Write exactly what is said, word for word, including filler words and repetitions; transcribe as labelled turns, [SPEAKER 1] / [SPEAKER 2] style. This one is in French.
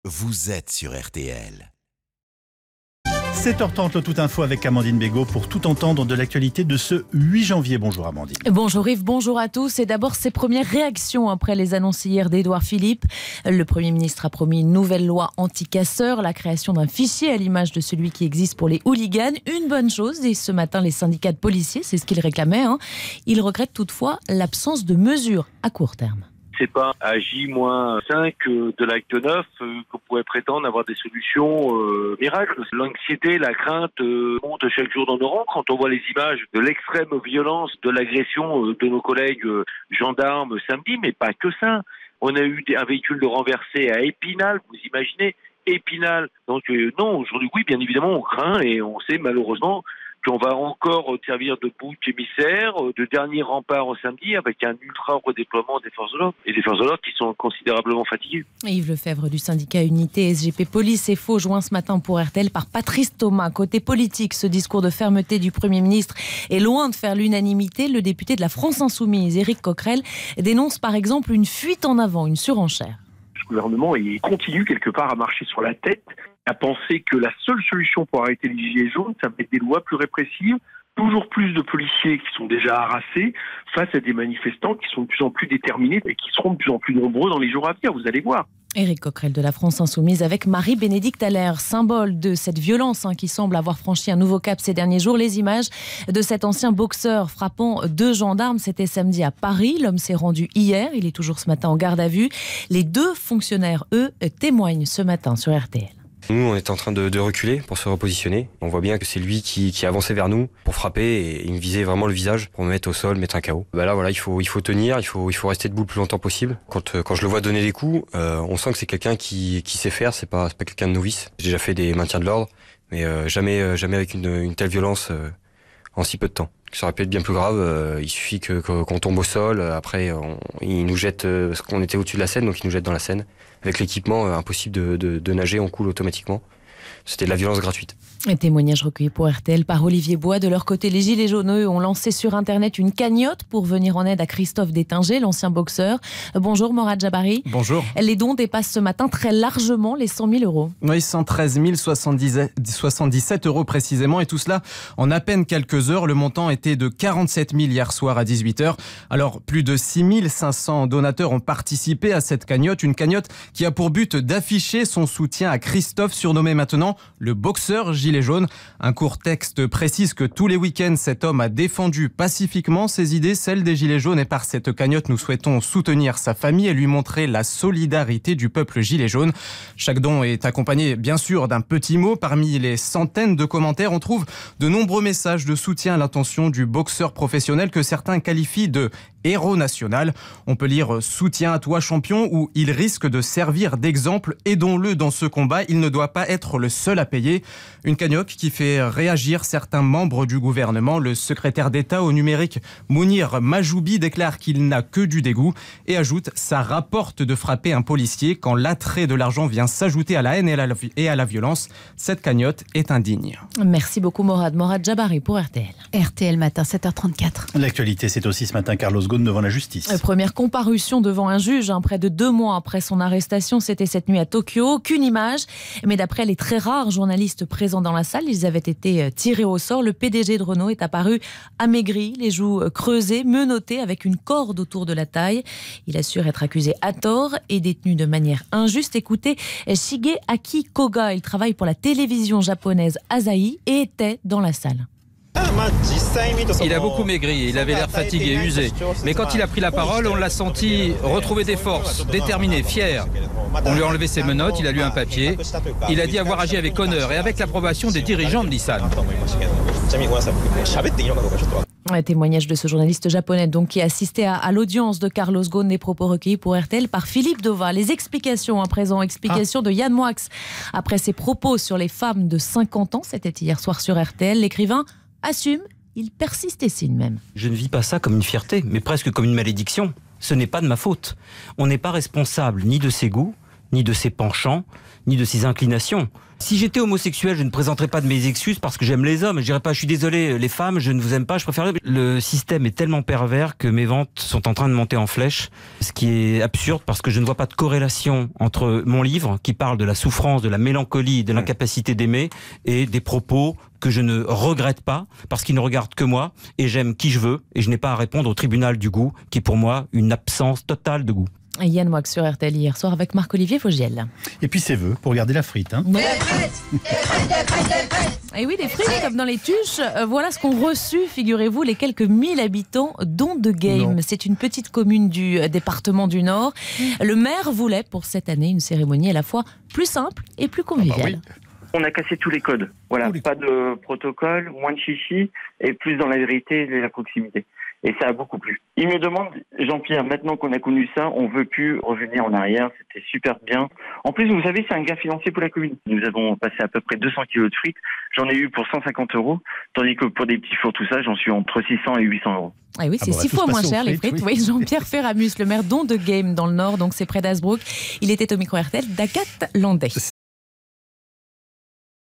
[SPEAKER 1] vous êtes sur R T L.
[SPEAKER 2] sept heures trente, le Tout Info avec Amandine Bégaud pour tout entendre de l'actualité de ce huit janvier. Bonjour Amandine.
[SPEAKER 3] Bonjour Yves, bonjour à tous. Et d'abord, ses premières réactions après les annonces hier d'Édouard Philippe. Le Premier ministre a promis une nouvelle loi anti-casseurs, la création d'un fichier à l'image de celui qui existe pour les hooligans. Une bonne chose, et ce matin, les syndicats de policiers, c'est ce qu'ils réclamaient. Hein. Ils regrettent toutefois l'absence de mesures à court terme.
[SPEAKER 4] C'est pas à J moins cinq de l'acte neuf qu'on pourrait prétendre avoir des solutions euh, miracles. L'anxiété, la crainte euh, montent chaque jour dans nos rangs quand on voit les images de l'extrême violence de l'agression euh, de nos collègues euh, gendarmes samedi, mais pas que ça. On a eu des, un véhicule de renversé à Épinal, vous imaginez, Épinal. Donc euh, non, aujourd'hui, oui, bien évidemment, on craint et on sait malheureusement qu'on va encore servir de bouc émissaire, de dernier rempart au samedi, avec un ultra redéploiement des forces de l'ordre, et des forces de l'ordre qui sont considérablement fatiguées.
[SPEAKER 3] Yves Lefebvre du syndicat Unité S G P Police et Faux, joint ce matin pour R T L par Patrice Thomas. Côté politique, ce discours de fermeté du Premier ministre est loin de faire l'unanimité. Le député de la France Insoumise, Éric Coquerel, dénonce par exemple une fuite en avant, une surenchère.
[SPEAKER 5] Le gouvernement il continue quelque part à marcher sur la tête, à penser que la seule solution pour arrêter les gilets jaunes, ça va être des lois plus répressives, toujours plus de policiers qui sont déjà harassés face à des manifestants qui sont de plus en plus déterminés et qui seront de plus en plus nombreux dans les jours à venir, vous allez voir.
[SPEAKER 3] Éric Coquerel de la France Insoumise avec Marie-Bénédicte Allaire, symbole de cette violence hein, qui semble avoir franchi un nouveau cap ces derniers jours. Les images de cet ancien boxeur frappant deux gendarmes, c'était samedi à Paris. L'homme s'est rendu hier, il est toujours ce matin en garde à vue. Les deux fonctionnaires, eux, témoignent ce matin sur R T L.
[SPEAKER 6] Nous, on est en train de, de reculer pour se repositionner. On voit bien que c'est lui qui, qui avançait vers nous pour frapper et il me visait vraiment le visage pour me mettre au sol, mettre un K O. Bah là, voilà, il faut, il faut tenir, il faut, il faut rester debout le plus longtemps possible. Quand, quand je le vois donner des coups, euh, on sent que c'est quelqu'un qui, qui sait faire. C'est pas, c'est pas quelqu'un de novice. J'ai déjà fait des maintiens de l'ordre, mais euh, jamais, euh, jamais avec une, une telle violence euh, en si peu de temps. Ça aurait pu être bien plus grave. Euh, il suffit que, que qu'on tombe au sol. Après, on, il nous jette euh, parce qu'on était au-dessus de la Seine, donc il nous jette dans la Seine. Avec l'équipement, euh, impossible de, de, de nager, on coule automatiquement. C'était de la violence gratuite.
[SPEAKER 3] Un témoignage recueilli pour R T L par Olivier Bois. De leur côté, les Gilets jaunes, eux, ont lancé sur Internet une cagnotte pour venir en aide à Christophe Détinger, l'ancien boxeur. Bonjour Morad Jabari.
[SPEAKER 7] Bonjour.
[SPEAKER 3] Les dons dépassent ce matin très largement les cent mille euros.
[SPEAKER 7] Oui, cent treize mille soixante-dix-sept euros précisément. Et tout cela en à peine quelques heures. Le montant était de quarante-sept mille hier soir à dix-huit heures. Alors, plus de six mille cinq cents donateurs ont participé à cette cagnotte. Une cagnotte qui a pour but d'afficher son soutien à Christophe, surnommé maintenant le boxeur gilet jaune. Un court texte précise que tous les week-ends, cet homme a défendu pacifiquement ses idées, celles des gilets jaunes. Et par cette cagnotte, nous souhaitons soutenir sa famille et lui montrer la solidarité du peuple gilet jaune. Chaque don est accompagné, bien sûr, d'un petit mot. Parmi les centaines de commentaires, on trouve de nombreux messages de soutien à l'intention du boxeur professionnel que certains qualifient de héros national. On peut lire « Soutien à toi champion » ou « Il risque de servir d'exemple, aidons-le dans ce combat, il ne doit pas être le seul à payer ». Une cagnotte qui fait réagir certains membres du gouvernement. Le secrétaire d'État au numérique Mounir Majoubi déclare qu'il n'a que du dégoût et ajoute « Ça rapporte de frapper un policier quand l'attrait de l'argent vient s'ajouter à la haine et à la violence. Cette cagnotte est indigne ».
[SPEAKER 3] Merci beaucoup Morad. Morad Jabari pour R T L. R T L matin, sept heures trente-quatre.
[SPEAKER 2] L'actualité, c'est aussi ce matin Carlos Ghosn devant la justice.
[SPEAKER 3] Première comparution devant un juge, hein, près de deux mois après son arrestation. C'était cette nuit à Tokyo. Aucune image, mais d'après les très rares journalistes présents dans la salle, ils avaient été tirés au sort. Le P D G de Renault est apparu amaigri, les joues creusées, menotté avec une corde autour de la taille. Il assure être accusé à tort et détenu de manière injuste. Écoutez, Shigeaki Koga, il travaille pour la télévision japonaise Asahi et était dans la salle.
[SPEAKER 8] Il a beaucoup maigri, il avait l'air fatigué, usé. Mais quand il a pris la parole, on l'a senti retrouver des forces, déterminé, fier. On lui a enlevé ses menottes, il a lu un papier. Il a dit avoir agi avec honneur et avec l'approbation des dirigeants de Nissan.
[SPEAKER 3] Un témoignage de ce journaliste japonais donc, qui a assisté à, à l'audience de Carlos Ghosn, des propos recueillis pour R T L par Philippe Dova. Les explications à présent, explications ah. de Yann Moix après ses propos sur les femmes de cinquante ans. C'était hier soir sur R T L. L'écrivain assume, il persiste et signe même.
[SPEAKER 9] Je ne vis pas ça comme une fierté, mais presque comme une malédiction. Ce n'est pas de ma faute. On n'est pas responsable ni de ses goûts, ni de ses penchants, ni de ses inclinations. Si j'étais homosexuel, je ne présenterais pas de mes excuses parce que j'aime les hommes. Je dirais pas, je suis désolé, les femmes, je ne vous aime pas, je préfère... Le système est tellement pervers que mes ventes sont en train de monter en flèche, ce qui est absurde parce que je ne vois pas de corrélation entre mon livre, qui parle de la souffrance, de la mélancolie, de l'incapacité d'aimer, et des propos que je ne regrette pas parce qu'ils ne regardent que moi et j'aime qui je veux et je n'ai pas à répondre au tribunal du goût, qui est pour moi une absence totale de goût.
[SPEAKER 3] Yann Moix sur R T L hier soir avec Marc-Olivier Fogiel.
[SPEAKER 2] Et puis ses vœux pour garder la frite. Hein.
[SPEAKER 3] Ouais. Et oui, des frites comme dans les tuches. Euh, voilà ce qu'ont reçu, figurez-vous, les quelques mille habitants d'Ondegame. C'est une petite commune du euh, département du Nord. Le maire voulait pour cette année une cérémonie à la fois plus simple et plus conviviale.
[SPEAKER 10] Ah bah oui. On a cassé tous les codes. Voilà, pas de protocole, moins de chichi et plus dans la vérité et la proximité. Et ça a beaucoup plu. Il me demande, Jean-Pierre, maintenant qu'on a connu ça, on veut plus revenir en arrière, c'était super bien. En plus, vous savez, c'est un gain financier pour la commune. Nous avons passé à peu près deux cents kilos de frites. J'en ai eu pour cent cinquante euros, tandis que pour des petits fours, tout ça, j'en suis entre six cents et huit cents euros.
[SPEAKER 3] Ah oui, c'est ah bah, six fois moins cher les frites. Oui. Oui, Jean-Pierre Ferramus, le maire d'Ondegame dans le Nord, donc c'est près d'Hazebrouck. Il était au micro R T L d'Agathe Landais.